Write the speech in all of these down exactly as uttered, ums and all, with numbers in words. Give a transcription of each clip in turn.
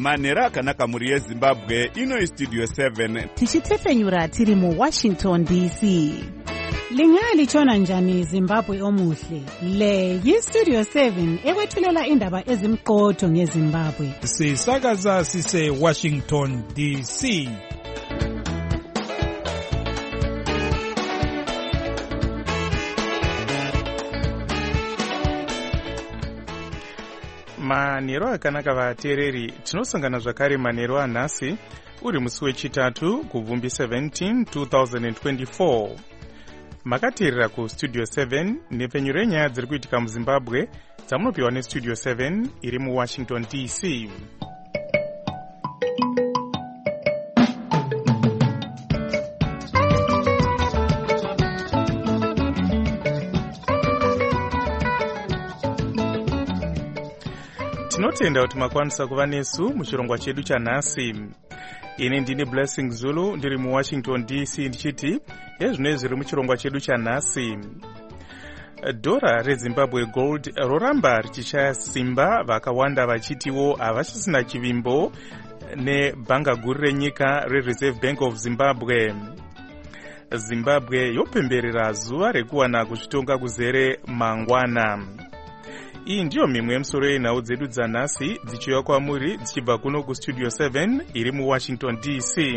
manhero akanaka mhuri yezimbabwe. Ino istudio seven tichitefenyura tiri muwashington D C. Lingalitshona njani Zimbabwe omuhle? Le yistudio seven ekwethulela indaba ezimqotho ngeZimbabwe. Sisakaza sise Washington D C. Manhero akanaka vateereri, tinosangana zvakare manhero anhasi uri musi wechitatu kubvumbi seventeen two thousand twenty-four. Makateerera kustudio seven nepfenyuro yenyaya dziri kuitika muZimbabwe dzamunopiwa nestudio seven iri muWashington D C. Tinotenda kuti makwanisa kuva nesu muchirongwa chedu chanhasi. Ini ndini Blessing Zulu ndiri muWashington D C ndichiti ezvino zviri muchirongwa chedu chanhasi. Dhora reZimbabwe Gold roramba richishaya simba, vakawanda vachitiwo havachisina chivimbo nebhanga guru renyika reReserve Bank of Zimbabwe. Zimbabwe yopemberera zuva rekuwana kuzvitonga kuzere mangwana. Iyi ndiyo mimwe yemusoro yenhau dzedu dzanhasi dzichiuya kwamuri dzichibva kuno kustudio seven iri muWashington D C.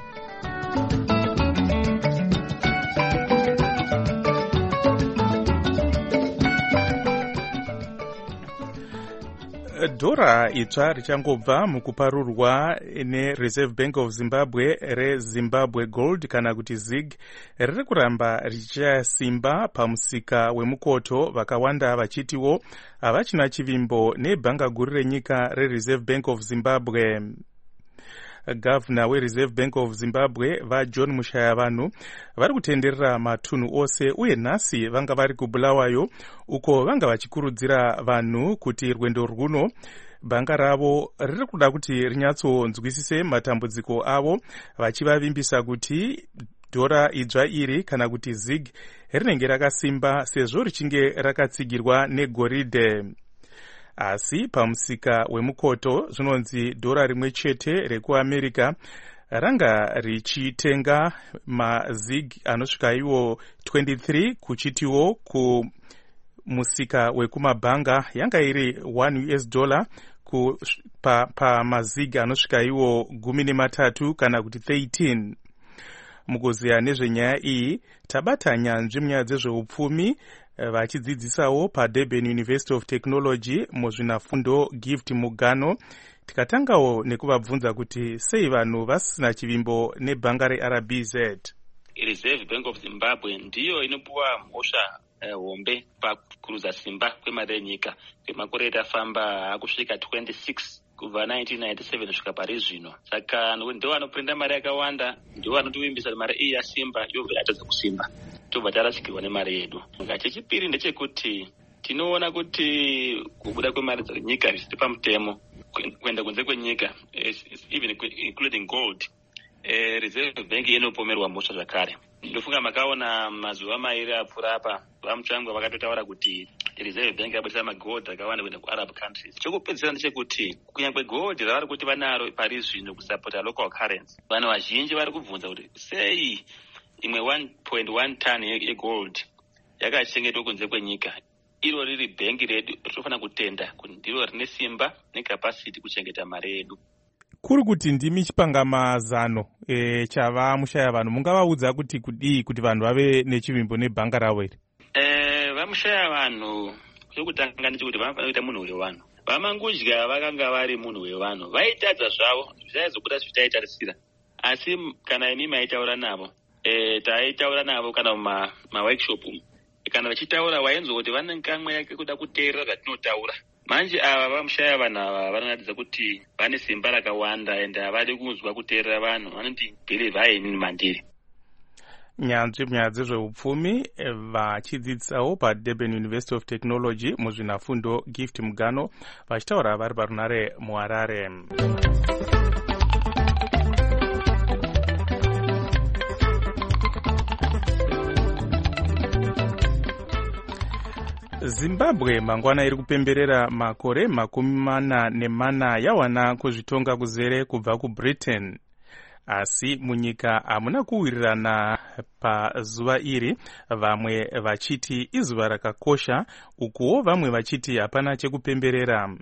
Dhora itsva richangobva mukuparurwa neReserve Bank of Zimbabwe reZimbabwe Gold kana kuti ZiG riri kuramba richishaya simba pamusika wemukoto, vakawanda vachitiwo havachina chivimbo nebhanga guru renyika reReserve Bank of Zimbabwe. Gavana weReserve Bank of Zimbabwe vaJohn Mushayavanhu vari kutenderera matunhu ose uye nhasi vanga vari kuBulawayo uko vanga vachikurudzira vanhu kuti rwendo rwuno bhanga ravo riri kuda kuti rinyatsonzwisise matambudziko avo, vachivavimbisa kuti dhora idzva iri kana kuti ZiG rinenge rakasimba sezvo richinge rakatsigirwa negoridhe. Asi pamusika wemukoto zvinonzi dhora rimwe chete rekuAmerica ranga richitenga maZiG anosvika iwo twenty-three kuchitiwo kumusika wekumabhanga yanga iri one U S dollar ku pa, pa maZiG anosvika iwo gumi nematatu kana kuti thirteen. Mukuziya nezvenyaya iyi tabata nyanzvi munyaya dzezveupfumi vachidzidzisawo paDurban University of Technology muzvinafundo Gift Mugano. Tikatangawo nekuvabvunza kuti sei vanhu vasina chivimbo nebhanga reR B Z. Reserve Bank of Zimbabwe ndiyo inopuwa mhosva hombe uh, pakuruza simba kwemari yenyika kwemakore etafamba akusvika twenty-six kubva nineteen ninety-seven kusvika pari zvino. Saka ndiwo vanoprinda mari yakawanda, ndiwo vanotivimbisa mari iyi yasimba yobva yatadza kusimba, tobva tarasikirwa nemari yedu. Chechipiri ndechekuti tinoona kuti kubuda kwemari dzenyika zvisiri pamutemo kuenda kunze kwenyika, even including gold, eh, Reserve Bank inopomerwa mhosva zvakare. Ndofunga makaona mazuva mairi apfuura apa vamutsvangwa vakatotaura kuti Reserve Bank yabudisa magold akawanda kuenda kuArab countries. Chokupedzisira ndechekuti kunyangwe gold ravari kuti vanaro pari zvino kusapota local currency, vanhu vazhinji vari kubvunza kuti sei imwe one point one ton yegold yakachengetwa kunze kwenyika, iro riri bhengi redu rinofanira kutenda kuti ndiro rine simba necapacity kuchengeta mari yedu. Kuri kuti ndimi chipangamazano e, chava mushaya vanhu, mungavaudza kuti kudii kuti vanhu vave nechivimbo nebhanga ravo iri? Eh, vamushaya vanhu chokutanga ndechekuti vanofanira kuita munhu wevanhu. Vamangudya vakanga vari munhu wevanhu, vaitadza zvavo zvisaizobuda zvitaitarisira, asi kana imi maitaura navo eh taitaura navo kana ma, ma workshop kana vachitaura waenzo kuti vane nkamwe yake kuda kuteerera zvatinotaura. Manje ava vamushaya vanhu ava vanoratidza kuti vane simba rakawanda ende havadi kunzwa kuteerera vanhu, vanoti believe haini mandiri. Nyanzvi munyaya dzezveupfumi vachidzidzisawo paDurban University of Technology muzvinafundo Gift Mugano vachitaura vari parunare muHarare. Zimbabwe mangwana iri kupemberera makore makumi mana nemana yawana kuzvitonga kuzere kubva kuBritain. Asi munyika hamuna kuwirirana pazuva iri, vamwe vachiti izuva rakakosha, ukuwo vamwe vachiti hapana chekupemberera.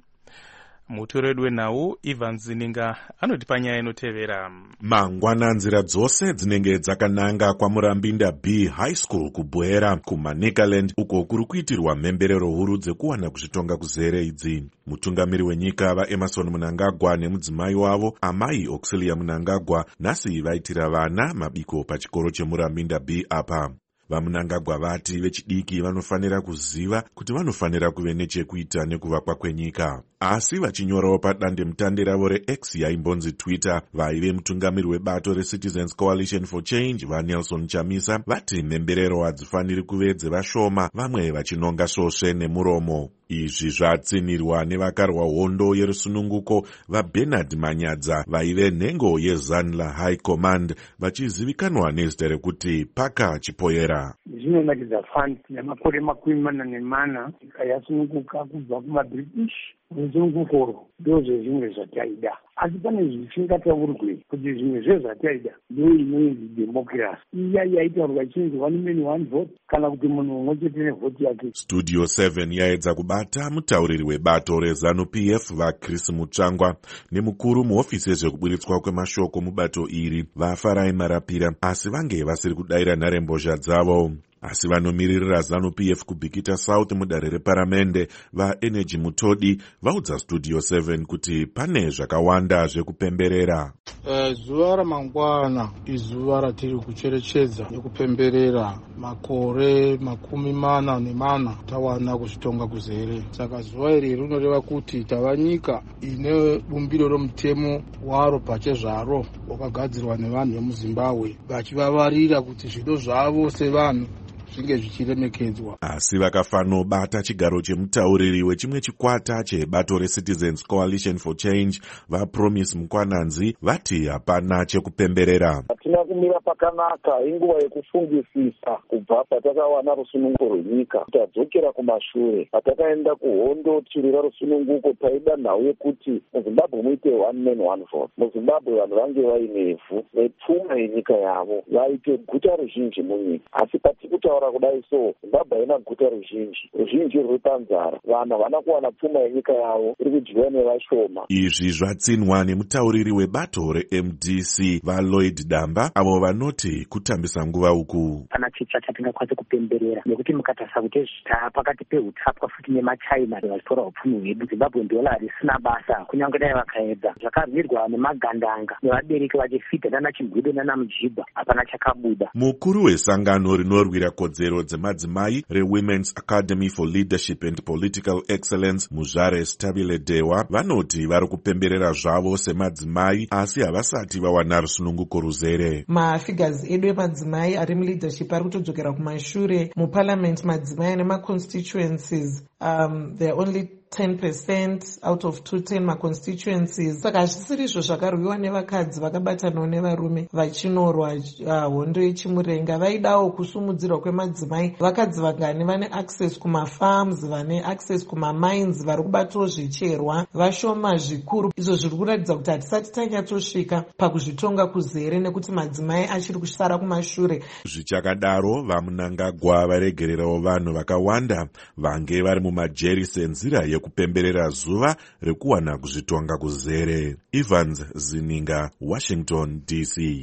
Mutoredu wenhau Ivan Zininga anoti panyaya inotevera. Mangwana nzira dzose dzinenge dzakananga kwaMurambinda B High School kubwera kumaNekaland uko kuri kuitirwa mhemberero huru dzekuwana kuzvitonga kuzere idzi. Mutungamiri wenyika vaEmerson Mnangagwa nemudzimai wavo amai Auxilia Mnangagwa nhasi vaitira vana mabiko pachikoro cheMurambinda B apa. VaMnangagwa vati vechidiki vanofanira kuziva kuti vanofanira kuve nechekuita nekuvakwa kwenyika. Asi vachinyorawo padande mutande ravo reX yaimbonzi Twitter, vaive mutungamiri webato reCitizens Coalition for Change vaNelson Chamisa vati mhemberero hadzifaniri kuve dzevashoma, vamwe vachinonga svosve nemuromo. Izvi zvatsinirwa nevakarwa hondo yerusununguko vaBernard Manyadza vaive nhengo yeZanla High Command, vachizivikanwa nezita rekuti Paka Chipoyera. Zvinoratidza fani nemakore makumi mana nemana nyika yasununguka kubva kumaBritish. Rusununguko ndozvo zvimwe zvataida, asi pane zvisingataurwi kuti zvimwe zvezvataida ndo inonzi democracy iya yaitaurwa ichinzi one man one vote, kana kuti munhu umwe chete nevhoti yake. Studio seven yaedza kubata mutauriri webato reZANU P F vaChris Mutsvangwa nemukuru muhofisi yezvekuburitswa kwemashoko mubato iri vaFarai Marapira, asi vange vasiri kudayira nharembozha dzavo. Asi vanomiririra ZANU P F kuBikita South mudare reparamende vaEnergy Mutodi vaudza Studio seven kuti pane zvakawanda zvekupemberera. Uh, zuva ramangwana izuva ratiri kucherechedza nekupemberera makore makumi mana nemana tawana kuzvitonga kuzere. Saka zuva iri rinoreva kuti tava nyika ine bumbiro romutemo waro pachezvaro wakagadzirwa nevanhu vemuZimbabwe vachivavarira kuti zvido zvavo sevanhu zvinge zvichiremekedzwa. Asi vakafanobata chigaro chemutauriri wechimwe chikwata chebato reCitizens Coalition for Change vaPromise Mukwananzi vati hapana chekupemberera. Hatina kumira pakanaka, inguva yekufungisisa kubva patakawana rusununguko rwenyika tadzokera kumashure. Patakaenda kuhondo tirira rusununguko taida nhau yekuti muZimbabwe muite one man one vote. muZimbabwe vanhu vange vaine ivhu nepfuma yenyika yavo, vaite guta ruzhinji munyika. Asi patikuta kudai so Zimbabwe haina guta ruzhinji, ruzhinji ruri panzara, vanhu havana kuwana pfuma yenyika yavo, iri kudyiwa nevashoma. Izvi zvatsinwa nemutauriri webato reM D C vaLloyd Damba, avo vanoti kutambisa nguva uku pana chicha chatingakwanisa kupemberera, nekuti mukatarisa kuti zvita pakati peutapwa futi nemaChina vachitora upfumi hwedu, Zimbabwe ndola risina basa kunyange dai vakaedza. Zvakarwirwa nemagandanga nevabereki vachifidha nana Chigwede nana Mujibwa, hapana chakabuda. Mukuru wesangano rinorwira kodzero dzemadzimai reWomen's Academy for Leadership and Political Excellence Muzvare Stabile Dewa vanoti vari kupemberera zvavo semadzimai asi havasati vawana rusununguko ruzere. Mafigures edu emadzimai ari muleadership ari kutodzokera kumashure. Muparliament madzimai ane maconstituencies um, they're only ten percent out of two ten maconstituencies. Saka hazvisiri izvo zvakarwiwa nevakadzi vakabatanawo nevarume vachinorwa uh, hondo yechimurenga. Vaidawo kusumudzirwa kwemadzimai, vakadzi vangani vane access kumafarms, vane access kumamines, vari kubatawo zvicherwa vashoma zvikuru. Izvo zviri kuratidza kuti hatisati tanyatsosvika pakuzvitonga kuzere nekuti madzimai achiri kusara kumashure. Zvichakadaro vaMnangagwa varegererawo vanhu vakawanda vange vari mumajeri senzira yekupemberera zuva rekuwana kuzvitonga kuzere. Evans Zininga, Washington D C.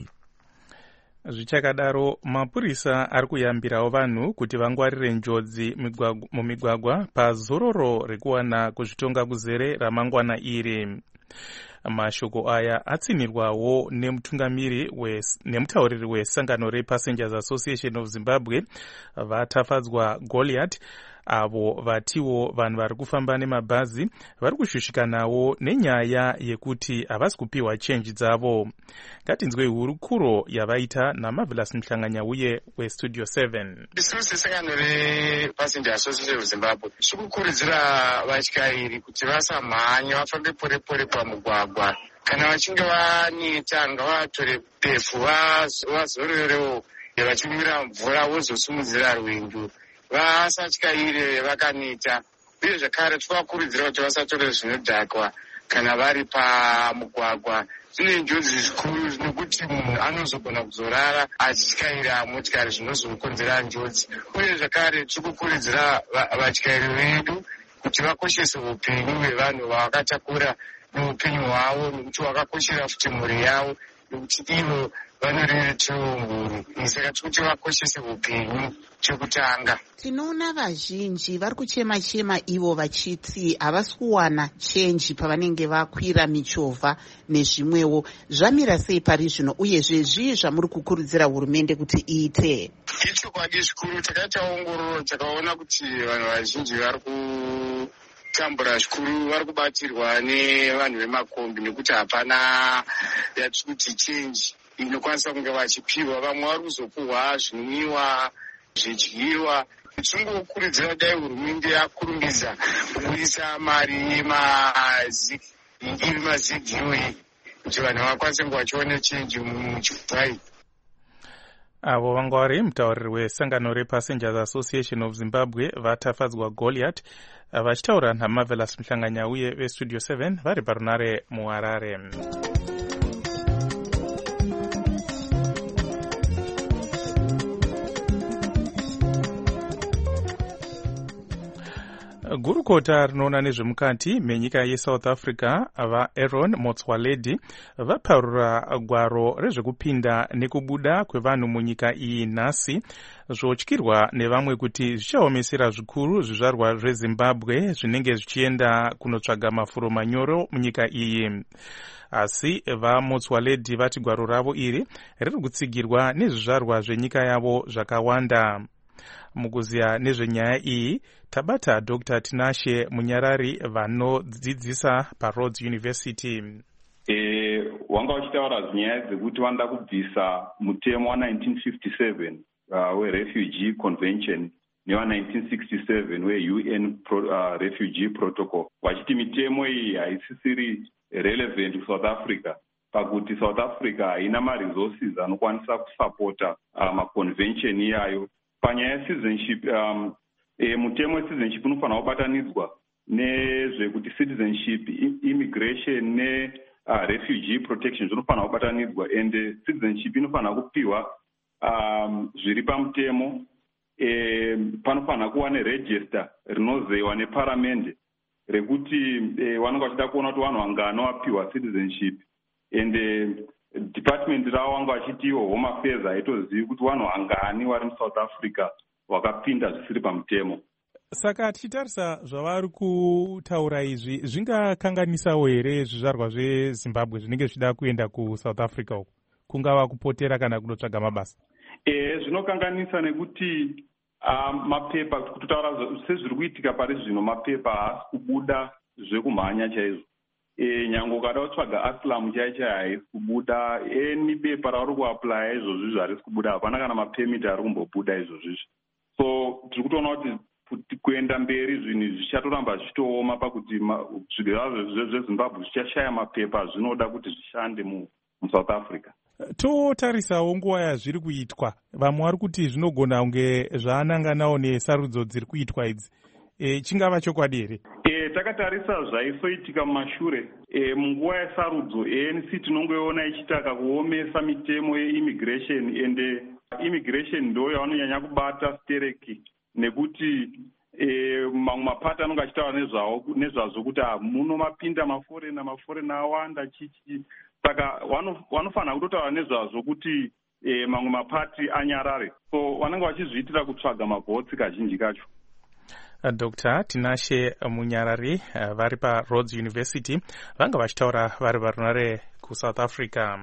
Zvichakadaro mapurisa ari kuyambirawo vanhu kuti vangwarire njodzi mumigwagwa pazororo rekuwana kuzvitonga kuzere ramangwana iri. Mashoko aya atsinirwawo nemutungamiri nemutauriri wesangano rePassengers Association of Zimbabwe vatafadzwa Goliath, avo vatiwo vanhu vari kufamba nemabhazi vari kushushikanawo nenyaya yekuti havasi kupiwa chenji dzavo. Ngatinzwe hurukuro yavaita naMarvelous Mhlanganyauye weStudio seven. Isu sesangano rePassengers Association of Zimbabwe tiri kukurudzira vatyairi kuti vasamhanya, vafambe pore pore pamugwagwa. Kana vachinge vaneta ngavatore befu vazororewo vachimwira mvura vozosumudzira rwendo. vasatyaire vakaneta, uye zvakare tikakurudzira kuti vasatore zvinodhakwa kana vari pamugwagwa. Zvine njodzi zvikuru nekuti munhu anozogona kuzorara achityaira motikari zvinozokonzera njodzi. Uye zvakare tirikukurudzira vatyairi vedu kuti vakoshese upenyu hwevanhu vavakatakura neupenyu hwavo, nekuti vakakoshera futi mhuri yavo, nekuti ivo vanoreretero mhuri. Saka tikuti vakoshese upenyu chekutanga. Tinoona vazhinji vari kuchema chema ivo vachiti havasi kuwana chenji pavanenge vakwira michovha nezvimwewo. Zvamira sei pari zvino, uyezve zvii zvamuri kukurudzira hurumende kuti iite? Ichokwadi zvikuru, takataongorora takaona kuti vanhu vazhinji vari kutambura zvikuru, vari kubatirwa nevanhu vemakombi, nekuti hapana yatiri kuti chenji inokwanisa kunge vachipiwa. Vamwe vari kuzopuhwa zvinwiwa, zvidyiwa. Tingokurudzira dai hurumende yakurumbidza kuisa mari yemazighiwe kuti vanhu vakwanise kunge vachiona chenji muchivhai. Avo vanga vari mutauriri wesangano rePassengers Association of Zimbabwe vatafadzwa Goliath vachitaura naMarvelous Mhlanganya uye vestudio seven vari parunare muHarare. Gurukota rinoona nezvemukati menyika yeSouth Africa vaAaron Motsoaledi vaparura gwaro rezvekupinda nekubuda kwevanhu munyika iyi nhasi, zvotyirwa nevamwe kuti zvichaomesera zvikuru zvizvarwa zveZimbabwe zvinenge zvichienda kunotsvaga mafuro manyoro munyika iyi. Asi vaMotsoaledi vati gwaro ravo iri riri kutsigirwa nezvizvarwa zvenyika yavo zvakawanda. Mukuziya nezvenyaya iyi tabata Doctor Tinashe Munyarari vanodzidzisa paRhodes University. E, wanga uchitaura nyaya dzekuti vanda kubvisa mutemo wa nineteen fifty-seven uh, we-Refugee Convention newa nineteen sixty-seven we-U N Pro, uh, Refugee Protocol. Wachiti mitemo iyi haisisiri relevant ku South Africa pakuti South Africa haina ma-resources anokwanisa kusapota uh, ma-convention iyayo. Panyaya yecitizenship, um, e, mutemo wecitizenship unofanira kubatanidzwa nezvekuti citizenship, immigration ne uh, refugee protection zvinofanira kubatanidzwa, ende citizenship inofanira kupiwa um, zviri pamutemo. E, panofanira kuva neregister rinozewa neparamende rekuti e, vanenge vachida kuona kuti vanhu vangano vapiwa citizenship, ende department ravo vanga vachitiwo home affairs haitozivi kuti vanhu vangani vari muSouth Africa vakapinda zvisiri pamutemo. Saka tichitarisa zvavari kutaura izvi zvingakanganisawo here zvizvarwa zveZimbabwe zvinenge zvichida kuenda kuSouth Africa uku, kungava kupotera kana kunotsvaga mabasa? E, zvinokanganisa nekuti um, mapepa kutotaura sezviri kuitika pari zvino, mapepa haasi kubuda zvekumhanya chaizvo. E, nyange ukada kutsvaga asilamu chai chai haisi kubuda, eni bepa rauri kuaplaya izvozvizvi harisi kubuda, hapana kana mapemiti ari kumbobuda izvozvizvi. So tiri kutoona kuti kuenda mberi zvinhu zvichatoramba zvichitooma pakuti zvigerwa zveZimbabwe zvichashaya mapepa zvinoda kuti zvishande muSouth Africa. Totarisawo nguva yazviri kuitwa, vamwe vari kuti zvinogona kunge zvaananganawo nesarudzo dziri kuitwa idzi. E, chingava chokwadi here? E, takatarisa zvaisoitika mumashure e, munguva yesarudzo A N C tinongoiona ichitaka kuomesa mitemo yeimmigration, ende immigration ndo yavanonyanya kubata stereki, nekuti e, mamwe mapata anonge achitaura nezvazvo kuti muno mapinda maforena maforena awanda chichi, saka vanofanira kutotaura nezvazvo kuti e, mamwe mapati anyarare, so vanenge vachizviitira kutsvaga mavhotsi kazhinji kacho. Doctor Tinashe Munyarari vari paRhodes University vanga vachitaura vari varunare kuSouth Africa.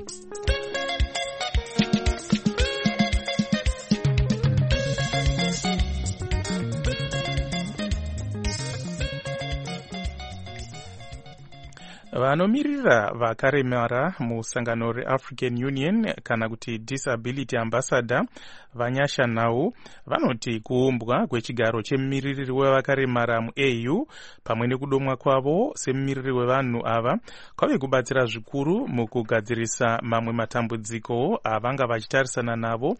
Vanomirira vakaremara musangano reAfrican Union kana kuti Disability Ambassador Vanyasha Nau vanoti kuumbwa kwechigaro chemumiriri wevakaremara muA U pamwe nekudomwa kwavo semumiriri wevanhu ava kwave kubatsira zvikuru mukugadzirisa mamwe matambudziko avanga vachitarisana navo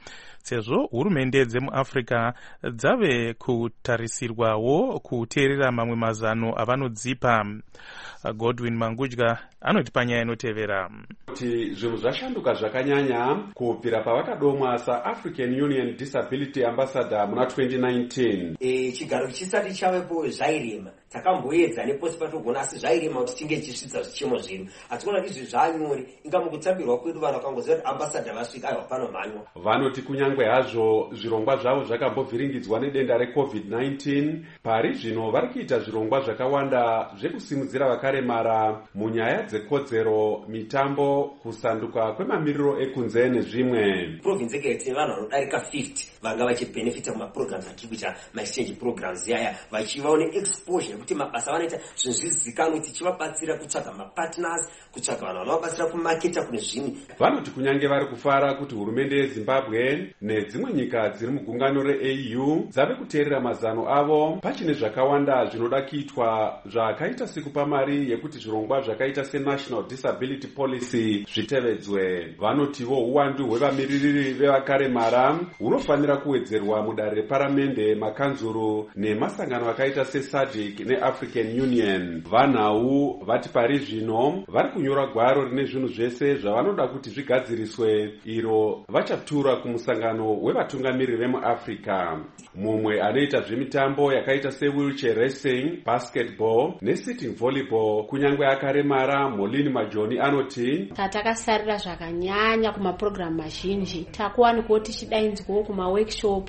sezvo hurumende dzemuafrica dzave kutarisirwawo kuteerera mamwe mazano avanodzipa. Godwin Mangudya anoti panyaya inotevera kuti zvinhu zvashanduka zvakanyanya kubvira pavakadomwa saAfrican Union Disability Ambassador muna twenty nineteen. E, chigaro chisati chavepo zvairema takamboedza neposi patogona asi zvairema kuti tinge tichisvitsa zvichemo zvedu hatikona kuti izvi zvanyore inga mukutambirwa kwedu vanhu vakangoziva kuti ambassador vasvika aiwa panomhanywa. Vanoti kunyangwe hazvo zvirongwa zvavo zvakambovhiringidzwa nedenda recovid nineteen, pari zvino vari kuita zvirongwa zvakawanda zvekusimudzira vakaremara munyaya dzekodzero, mitambo, kusanduka kwemamiriro ekunze nezvimwe. Province yake tine vanhu vanodarika fifty vanga vachibhenefita kumaprograms atiri kuita maexchange programs yaya vachivaone exposure kuti mabasa vanoita zvinhu zvizikanwe tichivabatsira kutsvaga mapartners, kutsvaga vanhu vanovabatsira kumaketa kune zvimwe. Vanoti kunyange vari kufara kuti hurumende yeZimbabwe nedzimwe nyika dziri mugungano reA U dzave kuteerera mazano avo pachine zvakawanda zvinoda kuitwa zvakaita sekupa mari yekuti zvirongwa zvakaita seNational Disability Policy zvitevedzwe. Vanotivo uwandu hwevamiririri vevakaremara hunofanira kuwedzerwa mudare reparamende, makanzuru nemasangano akaita seSADC neAfrican Union. Vanhau vati pari zvino vari kunyora gwaro rine zvinhu zvese zvavanoda kuti zvigadziriswe iro vachatura kumusangano wevatungamiriri vemuAfrica. Mumwe anoita zvemitambo yakaita sewheelchair racing, basketball nesitting volleyball kunyangwe akaremara, Molini Majoni anoti tatakasarira zvakanyanya kumaprogramu mazhinji, takuwanikwa tichidainzwawo kumaworkshop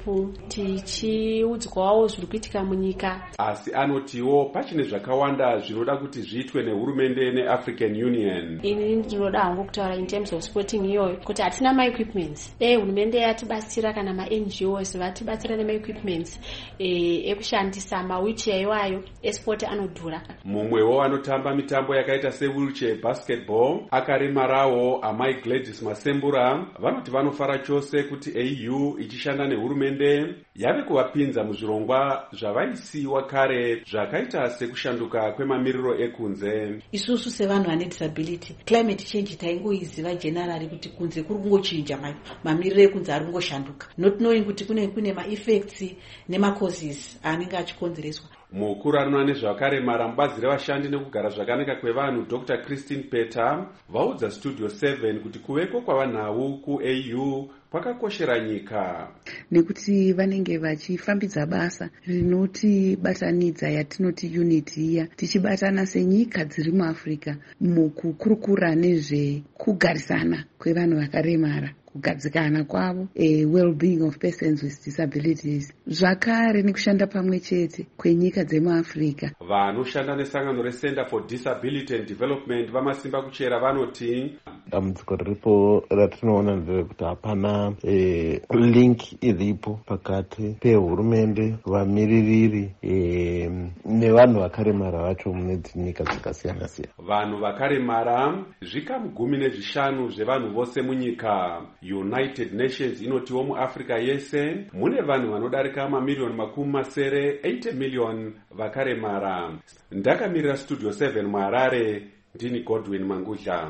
tichiudzwawo zviri kuitika munyika. Asi anotiwo pachine zvakawanda zvinoda kuti zviitwe nehurumende neAfrican Union. Ini ndinoda hangu kutaura in terms of sporting iyoyo kuti hatina ma-equipments. Dei hurumende yatibatsira kana ma-N G Os vatibatsira nema-equipments e, ekushandisa ma-wheelchair iwayo esport anodhura. Mumwewo anotamba mitambo yakaita sewheelchair basketball akaremarawo amai Gladys Masembura vanoti vanofara chose kuti A U ichishanda nehurumende yave kuvapinza muzvirongwa zvavaisiwa kare zvakaita sekushanduka kwemamiriro ekunze. Isusu sevanhu vane disability climate change taingoiziva generally kuti kunze kuri kungochinja mamiriro ekunze ari kungoshanduka, not knowing kuti kune kune ma-effects nema-causes anenge achikonzereswa. Mukuru anoona nezvakaremara mubazi revashandi nekugara zvakanaka kwevanhu Doctor Christine Peter vaudza Studio seven kuti kuveko kwavanhau kuA U kwakakoshera nyika nekuti vanenge vachifambidza basa rinotibatanidza yatinoti unity iya, tichibatana senyika dziri muAfrica mukukurukura nezvekugarisana kwevanhu vakaremara, kugadzikana kwavo, a well-being of persons with disabilities, zvakare nekushanda pamwe chete kwenyika dzemuAfrica. Vanoshanda nesangano reCenter for Disability and Development vamasimba kuchera vanoti dambudziko riripo ratinoona nderekuti hapana e, link iripo pakati pehurumende, vamiririri e, nevanhu vakaremara vacho mune nyika dzakasiyana siyana. Vanhu vakaremara zvikamu gumi nezvishanu zvevanhu vose munyika. United Nations inotiwo muAfrica yese mune vanhu vanodarika mamiliyoni makumi masere eighty million vakaremara. Ndakamirira Studio seven muHarare, ndini Godwin Mangudya.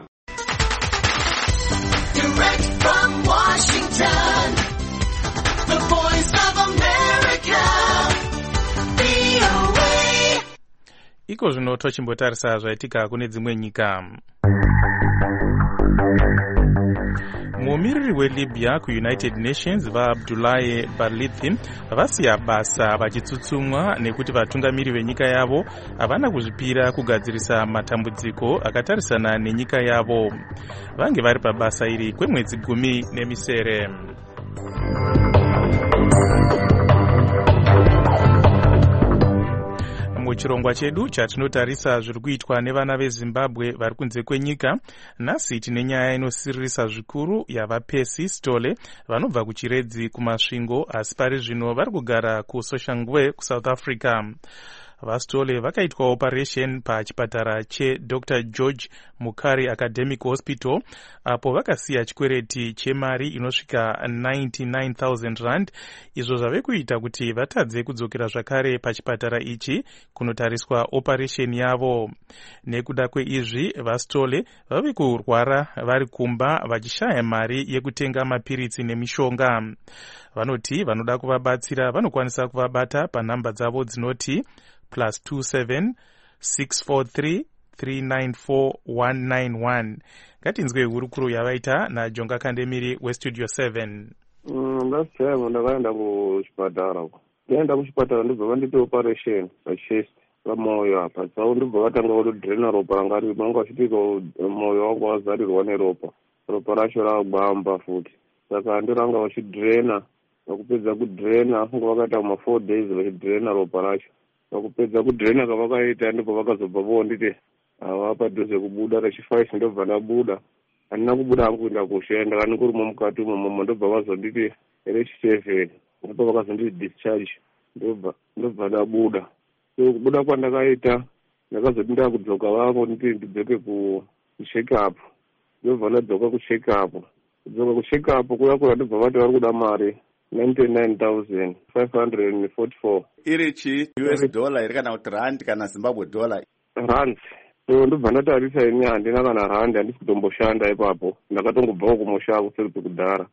Direct from Washington, the voice of America, V O A. Iko zvino tochimbotarisa zvaitika kune dzimwe nyika. Mumiriri weLibya kuUnited Nations vaAbdullahi Barlithi vasiya basa vachitsutsumwa nekuti vatungamiri venyika yavo havana kuzvipira kugadzirisa matambudziko akatarisana nenyika yavo. Vange vari pabasa iri kwemwedzi gumi nemisere. Muchirongwa chedu chatinotarisa zviri kuitwa nevana veZimbabwe vari kunze kwenyika, nhasi tine nyaya inosiririsa zvikuru yavaPercy Stole vanobva kuchiredzi kumasvingo asi pari zvino vari kugara kuSoshanguve kuSouth Africa. Vastole vakaitwa operation pachipatara chedr George Mukari Academic Hospital apo vakasiya chikwereti chemari inosvika ninety-nine thousand rand, izvo zvave kuita kuti vatadze kudzokera zvakare pachipatara ichi kunotariswa operation yavo. Nekuda kweizvi Vastole vave kurwara vari kumba vachishaya mari yekutenga mapiritsi nemishonga. Vanoti vanoda kuvabatsira vanokwanisa kuvabata panhamba dzavo dzinoti plus two seven six four three three nine four one nine one. Ngatinzwe hurukuru yavaita naJonga Kandemiri westudio seven. Mm, last time ndakaenda kuchipatara. Ndaenda kuchipatara ndibva vandipe operation pachest pamoyo apa. Saka ndibva vatanga kudrena ropa ranga riri manga vachitika moyo wangu wazarirwa neropa. Ropa racho ragwamba futi. Saka ndiranga vachidrena. Vakupedza kudrena ngo vakaita ma four days vachidrena ropa racho. Vakupedza kudrena kavakaita ndipo vakazobva vonditi ava padhuze kubuda rechifive ndobva ndabuda. Handina kubuda hangu kuenda kushenda kana kuri mukati umo ndobva vazonditi rechiseven ndipo vakazonditi discharge ndobva ndobva ndabuda. So kubuda kwandakaita ndakazoti ndakudzoka vavo nditi ndidzoke kucheck up. Ndobva ndadzoka kucheck up. Kudzoka kucheck up kuya kuya ndobva vati vari kuda mari ninety-nine thousand five hundred forty-four. Iri chi U S dollar iri kana kuti rand kana Zimbabwe dollar? Rand. So ndobva ndatarisa ini handina kana rand, handisi kutomboshanda ipapo. Ndakatongobvawo kumusha kuseri kudhara.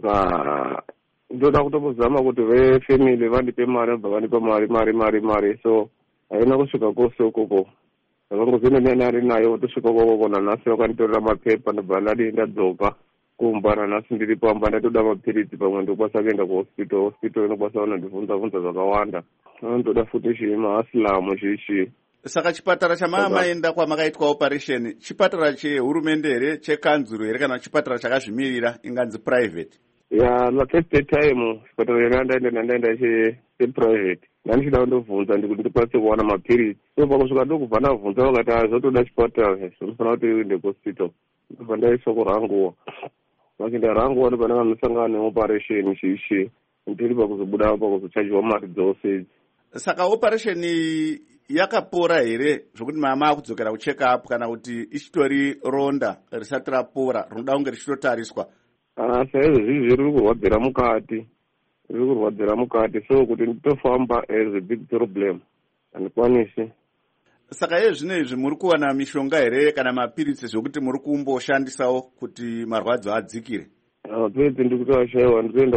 Saka ndoda kutombozama kuti vefamily vandipe mari vabva vandipa mari mari mari mari. So haina kusvika kose ukoko. Vakangozina nari nayo tosvika ukoko nanhasi vakanditorera mapepa ndobva ndadi ndadzoka kumba nanhasi ndiri pamba ndatoda mapiritsi pamwe ndokwanisa kuenda kuhospital. Hospital inokwanisa kunondibvunza bvunza zvakawanda. Ndoda futi chimahasilamu chichi. Saka chipatara chamamaenda kwamakaitwa operation chipatara chehurumende here, chekanzuru here kana chipatara chakazvimirira inganzi private? Ya la first time chipatara chandaenda nandaenda cheprivate. Ndandichida kundobvunza ndikuti ndikwanise kuwana mapiritsi. So pakusvika ndokubva ndabvunza vakati azotoda chipatara zvinofana kuti uende kuhospital. Ndobva ndaiswa kuranguwa. Vakinda ranguwa ndobva ndakamisangana neoperation chichi. Ndiri pakuzobuda pakuzochajiwa mari dzose. Saka operation yakapora here zvokuti mama kudzokera kucheck up kana kuti ichitori ronda risati rapora rinoda kunge richitotariswa? Ah, saizvozvi riri kurwadzira mukati, riri kurwadzira mukati, so kuti nditofamba is a big problem, handikwanisi. Saka iye zvino izvi muri kuwana mishonga here kana mapiritsi zvokuti muri kumboshandisawo kuti marwadzo adzikire? Pedzi ndikutowashaiwa ndikuenda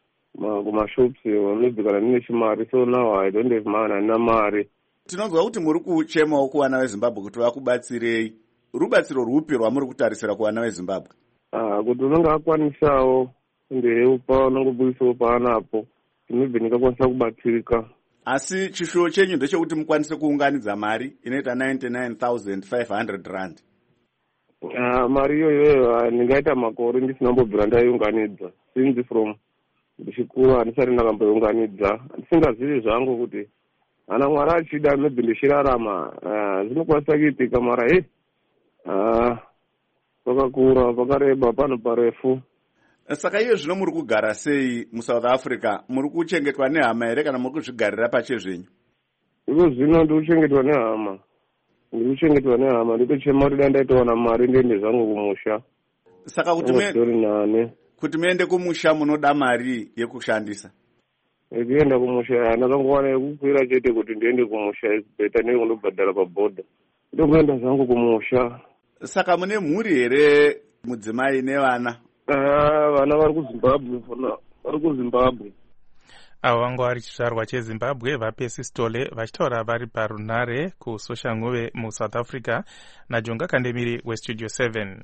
kumashops maybe kana ndine chimari, so now I don't have money, handina mari. Tinonzwa kuti muri kuchemawo kuvana veZimbabwe kuti vakubatsirei. Rubatsiro rwupi rwamuri kutarisira kuvana veZimbabwe? Ah, kuti unenge akwanisawo ndeupa unongobudisawo paanapo maybe ndingakwanisa kubatsirika. Asi chishuwo chenyu ndechekuti mukwanise kuunganidza mari inoita ninety-nine thousand five hundred rand. Ah, mari iyoyo ndingaita makore ndisina mbobvira ndaiunganidza. Since from ndichikura handisati ndakambounganidza. Ndisingazivi zvangu kuti ana mwari achida maybe ndichirarama zvinokwanisa kuitika mara he pakakura pakareba pano parefu. Saka iyo zvino muri kugara sei muSouth Africa? Muri kuchengetwa nehama here kana muri kuzvigarira pachezvenyu? Iko zvino ndiri kuchengetwa nehama, ndiri kuchengetwa nehama, nditochema kuti dai ndaitowana mari ndiende zvangu kumusha. Saka kuti nane kuti muende kumusha munoda mari yekushandisa? Ekuenda kumusha ndakangowana yekukwira chete kuti ndiende kumusha beta nekundobhadhara pabhodha, ndokuenda zvangu kumusha. Saka mune mhuri here, mudzimai nevana? Ah, vana vari kuZimbabwe, vari kuZimbabwe. Avo vanga vari chizvarwa cheZimbabwe vaPesistole vachitaura vari parunare kuSoshanguve muSouth Africa. naJonga Kandemiri westudio seven.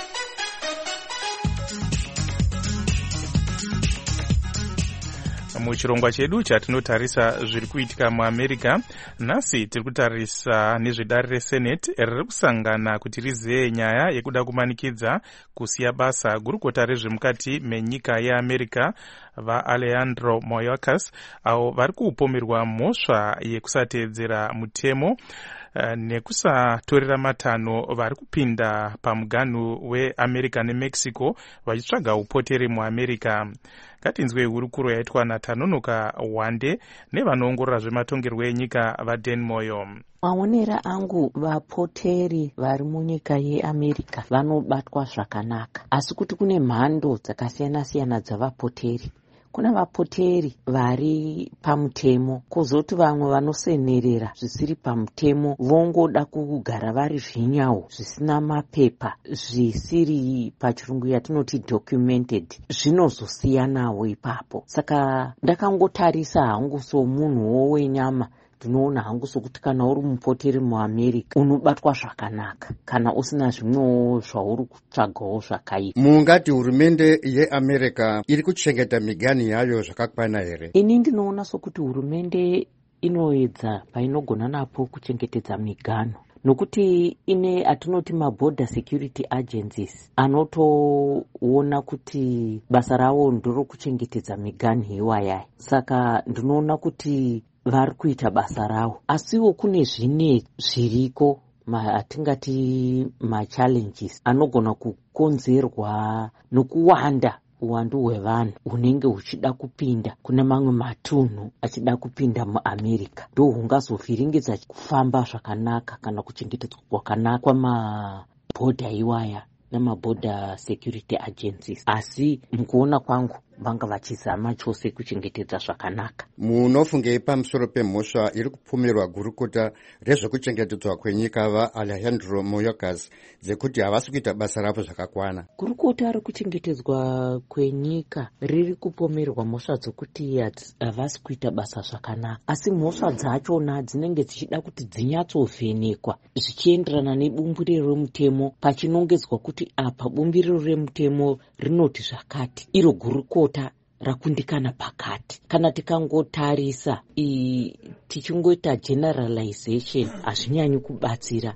Muchirongwa chedu chatinotarisa zviri kuitika muAmerica, nhasi tiri kutarisa nezvedare reSenate riri kusangana kuti rizive nyaya yekuda kumanikidza kusiya basa gurukota rezvemukati menyika yeAmerica vaAlejandro Mayorkas avo vari kupomerwa mhosva yekusatedzera mutemo Uh, nekusatorera matanho vari kupinda pamuganhu weAmerica neMexico vachitsvaga upotere muAmerica. Ngatinzwe hurukuro yaitwa naTanonoka Wande nevanoongorora zvematongerwo enyika vaDan Moyo. Maonera angu vapoteri vari munyika yeAmerica vanobatwa zvakanaka, asi kuti kune mhando dzakasiyana siyana dzavapoteri. Kuna vapoteri vari pamutemo, kozoti vamwe vanosenerera zvisiri pamutemo, vongoda kugara vari zvinyawo zvisina mapepa, zvisiri pachirungu yatinoti documented, zvinozosiyanawo ipapo. Saka ndakangotarisa hangu somunhuwo wenyama, ndinoona hangu sokuti kana uri mupoteri muAmerica unobatwa zvakanaka, kana usina zvimwewo zvauri kutsvagawo zvakaipa. Mungati hurumende yeAmerica iri kuchengeta migani yayo zvakakwana here? Ini ndinoona sokuti hurumende inoedza painogona napo kuchengetedza migano, nokuti ine atinoti maborder security agencies anotoona kuti basa ravo ndiro kuchengetedza migani iwayaya. Saka ndinoona kuti vari kuita basa ravo, asiwo kune zvine zviriko atingati machallenges anogona kukonzerwa nokuwanda uwandu hwevanhu hunenge huchida kupinda kuna mamwe matunhu achida kupinda muAmerica. Ndo hungazovhiringidza kufamba zvakanaka kana kuchengetedzwa kwakanaka kwamabhodha iwaya namaborder security agencies, asi mukuona kwangu vanga vachizama chose kuchengetedza zvakanaka. Munofungei pamusoro pemhosva iri kupomerwa gurukota rezvekuchengetedzwa kwenyika vaAlejandro Mayorkas dzekuti havasi kuita basa ravo zvakakwana? Gurukota rekuchengetedzwa kwenyika riri kupomerwa mhosva dzokuti havasi kuita basa zvakanaka, asi mhosva dzachona dzinenge dzichida kuti dzinyatsovhenekwa zvichienderana nebumbiro remutemo, pachinongedzwa kuti apa bumbiro remutemo rinoti zvakati, iro gurukota rakundikana pakati. Kana tikangotarisa tichingoita generalization hazvinyanyi kubatsira.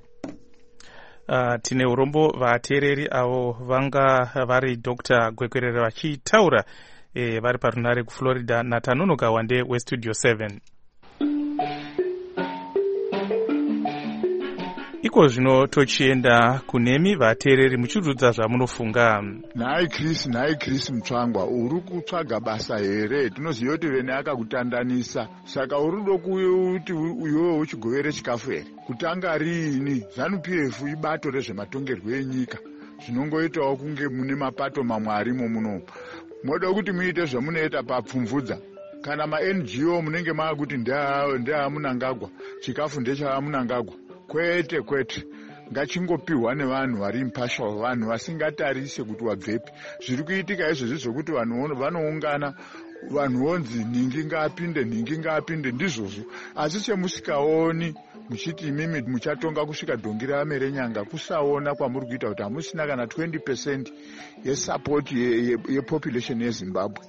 Uh, tine urombo vateereri avo vanga vari Doctor Gwekwerere vachitaura eh, vari parunare kuFlorida naTanonoka Wande weStudio seven. Iko zvino tochienda kunemi vateereri muchirudza zvamunofunga. Nhai Chris, nhai Chris Mutsvangwa, uri kutsvaga basa here? Tinoziva kuti vene akakutandanisa, saka uri kuda kuti iwewe uchigovere chikafu here? Kutanga riini ZANU-P F ibato rezvematongerwo enyika, zvinongoitawo kunge mune mapato mamwe arimo muno. Moda kuti muite zvamunoita papfumvudza. Kana ma-N G O munenge maakuti ndeamunangagwa, chikafu ndechamunangagwa. Kwete kwete, ngachingopiwa nevanhu vari impartial, vanhu vasingatarise kuti wabvepi. Zviri kuitika izvozvi zvokuti vanhu vanoungana, vanhu vonzi ningi ngaapinde ningi ngaapinde ndizvozvo, asi chemusikaoni muchiti imimi muchatonga kusvika dhongi ramere nyanga, kusaona kwamuri kuita kuti hamusina kana twenty percent yesupport yepopulation yeZimbabwe.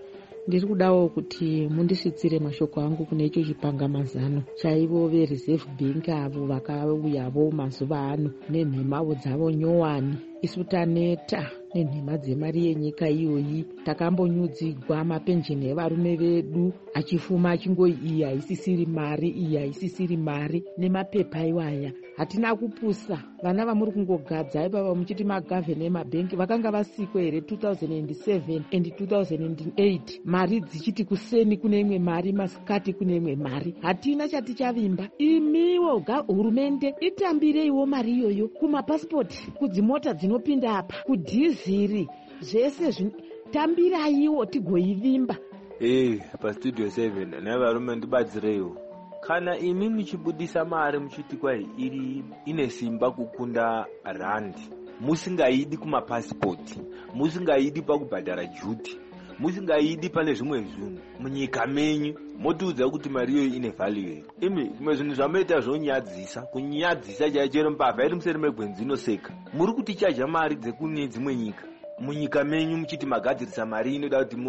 Ndiri kudawo kuti mundisvitsire mashoko angu kune icho chipangamazano chaivo veReserve Bank avo vakauyavo mazuva ano nenhemavo dzavo nyowani. Isu taneta nenhema dzemari yenyika iyoyi, takambonyudzigwa mapenjeni evarume vedu achifuma achingoi iyi haisisiri mari, iyi haisisiri mari, nemapepa iwaya. Hatina kupusa vana vamuri kungogadza ipava muchiti magavheni emabhengi vakanga vasikwa here two thousand seven and two thousand eight, mari dzichiti kuseni kune imwe mari, masikati kune imwe mari. Hatina chatichavimba. Imiwo hurumende itambireiwo mari iyoyo kumapasipoti, kudzimota dzinopinda apa, kudhiziri, zvese tambiraiwo tigoivimba. Eh, paStudio seven nevarume ndibadzireiwo. Kana imi muchibudisa mari muchiti kwai iri ine simba kukunda randi, musingaidi kumapasipoti, musingaidi pakubhadhara juti, musingaidi pane zvimwe zvinhu munyika menyu, motiudza kuti mari iyoyi ine value. Imi kumwe zvinhu zvamunoita zvonyadzisa, kunyadzisa chaichero mbavha iri museri megwenzi inoseka. Muri kutichaja mari dzekune dzimwe nyika munyika menyu muchiti magadzirisa mari inoda kuti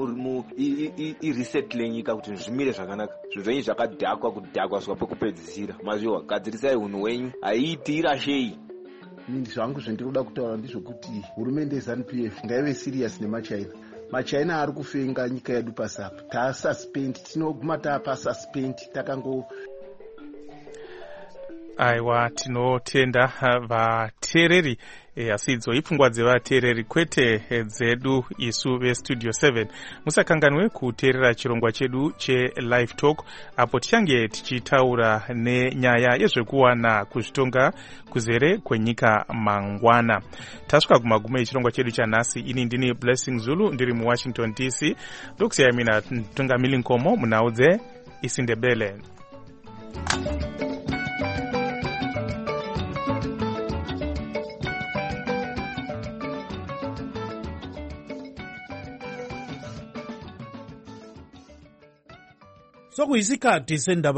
iresettle nyika kuti zvimire zvakanaka. Zvinhu zvenyu zvakadhakwa kudhakwa swa pekupedzisira. Mazviwa gadzirisai unhu wenyu, haiti irashei. Ndi zvangu zvendiri kuda kutaura ndizvokuti hurumende yeZANU-P F ngaive serious nemaChina. machina ari kufenga nyika yedu pasapa tasuspend tinoguma tapasuspend takango aiwa tinotenda vateereri e, asi idzo ipfungwa dzevateereri kwete dzedu isu vestudio seven. Musakanganwe kuteerera chirongwa chedu chelive talk apo tichange tichitaura nenyaya yezvekuwana kuzvitonga kuzere kwenyika mangwana. Tasvika kumagumo echirongwa chedu chanhasi. Ini ndini Blessing Zulu ndiri muWashington D C. Ndokusiyamina Tungamili Nkomo munhau dzeIsindebele. Sokuyisikhathi sendaba